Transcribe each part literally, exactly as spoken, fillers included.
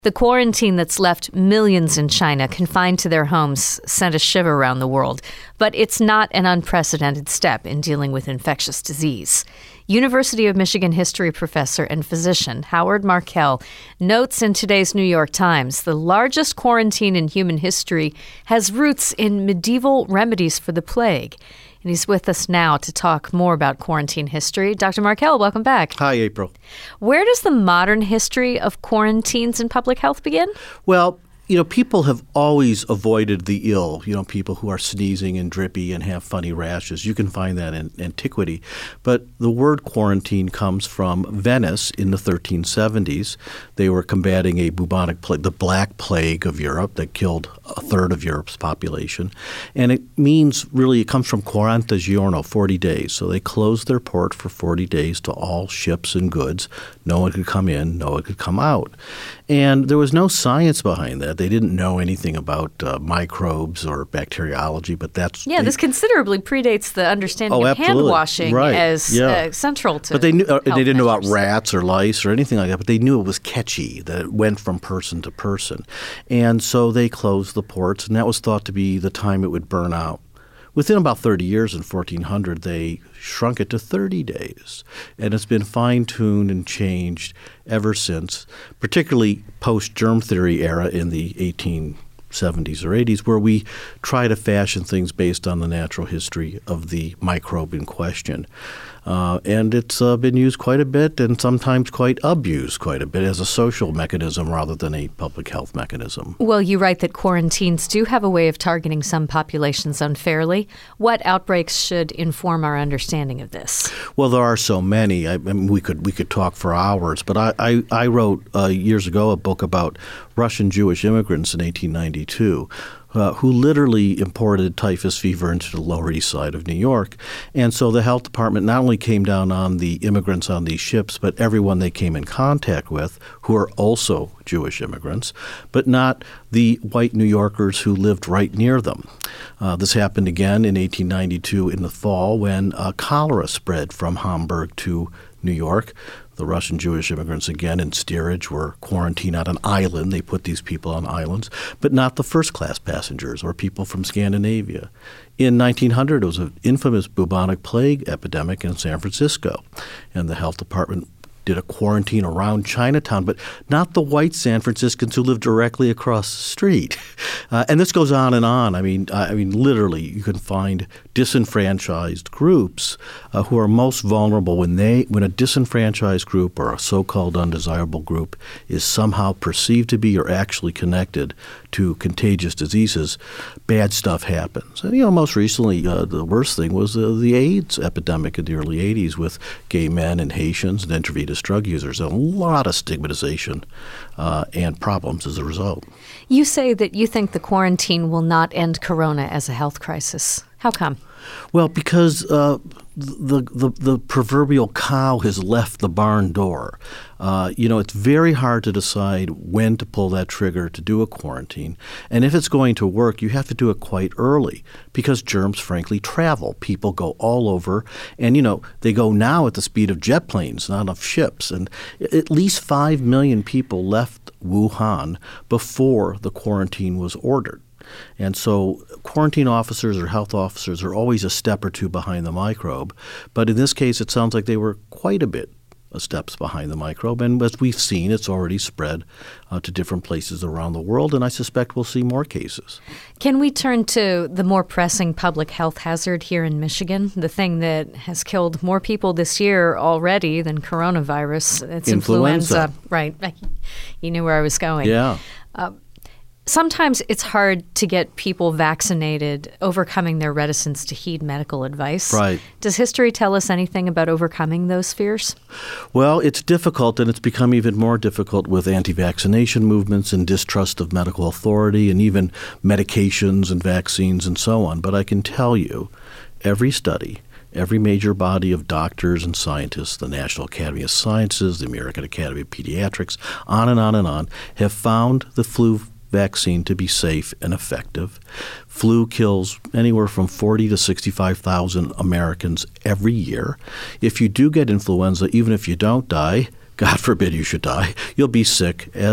The quarantine that's left millions in China confined to their homes sent a shiver around the world, but it's not an unprecedented step in dealing with infectious disease. University of Michigan history professor and physician Howard Markel notes in today's New York Times the largest quarantine in human history has roots in medieval remedies for the plague. And he's with us now to talk more about quarantine history. Doctor Markel, welcome back. Hi, April. Where does the modern history of quarantines in public health begin? Well, you know, people have always avoided the ill, you know, people who are sneezing and drippy and have funny rashes. You can find that in antiquity. But the word quarantine comes from Venice in the thirteen seventies. They were combating a bubonic plague, the Black Plague of Europe that killed a third of Europe's population. And it means, really, it comes from quaranta giorno, forty days. So they closed their port for forty days to all ships and goods. No one could come in, no one could come out. And there was no science behind that. They didn't know anything about uh, microbes or bacteriology, but that's... Yeah, they, this considerably predates the understanding oh, of hand washing right. as yeah. uh, central to But they knew, uh, they didn't know about measures. rats or lice or anything like that, but they knew it was catchy, that it went from person to person. And so they closed the ports, and that was thought to be the time it would burn out. Within about thirty years, in fourteen hundred, they shrunk it to thirty days. And it's been fine-tuned and changed ever since, particularly post-germ theory era in the eighteen seventies or eighties, where we try to fashion things based on the natural history of the microbe in question. Uh, and it's uh, been used quite a bit and sometimes quite abused quite a bit as a social mechanism rather than a public health mechanism. Well, you write that quarantines do have a way of targeting some populations unfairly. What outbreaks should inform our understanding of this? Well, there are so many. I, I mean, we could we could talk for hours, but I, I, I wrote uh, years ago a book about Russian Jewish immigrants in eighteen ninety-two. Uh, who literally imported typhus fever into the Lower East Side of New York. And so the health department not only came down on the immigrants on these ships, but everyone they came in contact with who are also Jewish immigrants, but not the white New Yorkers who lived right near them. Uh, this happened again in eighteen ninety-two in the fall when uh, cholera spread from Hamburg to New York. The Russian Jewish immigrants, again, in steerage were quarantined on an island. They put these people on islands, but not the first-class passengers or people from Scandinavia. In nineteen hundred, it was an infamous bubonic plague epidemic in San Francisco, and the health department did a quarantine around Chinatown, but not the white San Franciscans who live directly across the street. Uh, and this goes on and on. I mean, I mean, literally, you can find disenfranchised groups uh, who are most vulnerable when they, when a disenfranchised group or a so-called undesirable group is somehow perceived to be or actually connected to contagious diseases. Bad stuff happens. And you know, most recently, uh, the worst thing was uh, the AIDS epidemic in the early eighties with gay men and Haitians and intravenous drug users. A lot of stigmatization uh, and problems as a result. You say that you think the quarantine will not end corona as a health crisis. How come? Well, because uh, the, the the proverbial cow has left the barn door. Uh, you know, it's very hard to decide when to pull that trigger to do a quarantine. And if it's going to work, you have to do it quite early because germs, frankly, travel. People go all over. And, you know, they go now at the speed of jet planes, not of ships. And at least five million people left Wuhan before the quarantine was ordered. And so quarantine officers or health officers are always a step or two behind the microbe. But in this case, it sounds like they were quite a bit of steps behind the microbe. And as we've seen, it's already spread uh, to different places around the world. And I suspect we'll see more cases. Can we turn to the more pressing public health hazard here in Michigan, the thing that has killed more people this year already than coronavirus? It's influenza. influenza. Right. You knew where I was going. Yeah. Uh, Sometimes it's hard to get people vaccinated, overcoming their reticence to heed medical advice. Right. Does history tell us anything about overcoming those fears? Well, it's difficult, and it's become even more difficult with anti-vaccination movements and distrust of medical authority and even medications and vaccines and so on. But I can tell you, every study, every major body of doctors and scientists, the National Academy of Sciences, the American Academy of Pediatrics, on and on and on, have found the flu vaccine to be safe and effective. Flu kills anywhere from forty to sixty-five thousand Americans every year. If you do get influenza, even if you don't die, God forbid you should die, you'll be sick as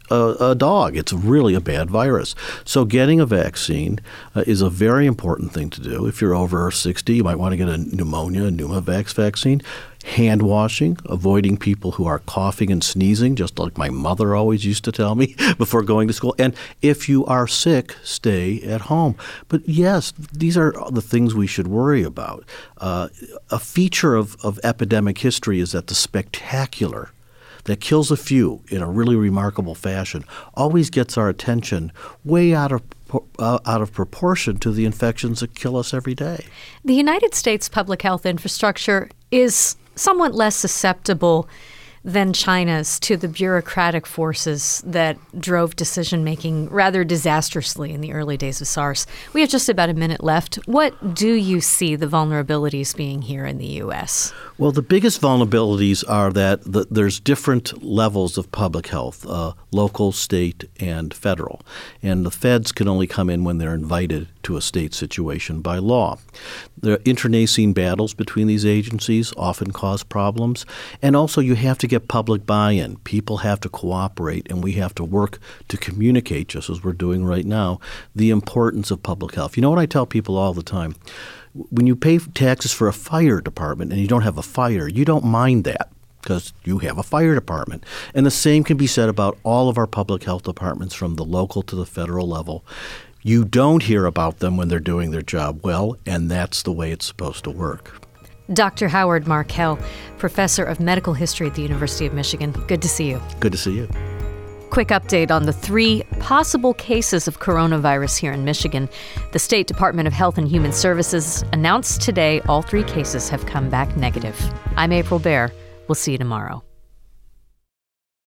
a, a dog. It's really a bad virus. So getting a vaccine uh, is a very important thing to do. If you're over sixty, you might want to get a pneumonia, a Pneumovax vaccine. Hand washing, avoiding people who are coughing and sneezing, just like my mother always used to tell me before going to school. And if you are sick, stay at home. But yes, these are the things we should worry about. Uh, a feature of, of epidemic history is that the spectacular that kills a few in a really remarkable fashion always gets our attention way out of uh, out of proportion to the infections that kill us every day. The United States public health infrastructure is somewhat less susceptible than China's to the bureaucratic forces that drove decision-making rather disastrously in the early days of SARS. We have just about a minute left. What do you see the vulnerabilities being here in the U S? Well, the biggest vulnerabilities are that the, there's different levels of public health, uh, local, state, and federal. And the feds can only come in when they're invited to a state situation by law. The internecine battles between these agencies often cause problems. And also you have to get public buy-in. People have to cooperate, and we have to work to communicate, just as we're doing right now, the importance of public health. You know what I tell people all the time? When you pay taxes for a fire department and you don't have a fire, you don't mind that because you have a fire department. And the same can be said about all of our public health departments from the local to the federal level. You don't hear about them when they're doing their job well, and that's the way it's supposed to work. Doctor Howard Markel, professor of medical history at the University of Michigan. Good to see you. Good to see you. Quick update on the three possible cases of coronavirus here in Michigan. The State Department of Health and Human Services announced today all three cases have come back negative. I'm April Baer. We'll see you tomorrow.